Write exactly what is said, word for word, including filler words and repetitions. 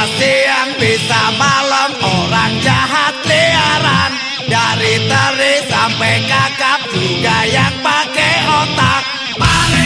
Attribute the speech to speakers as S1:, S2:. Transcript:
S1: siang bisa malam, orang jahat liaran. Dari teri sampai kakap juga yang pakai otak. Mari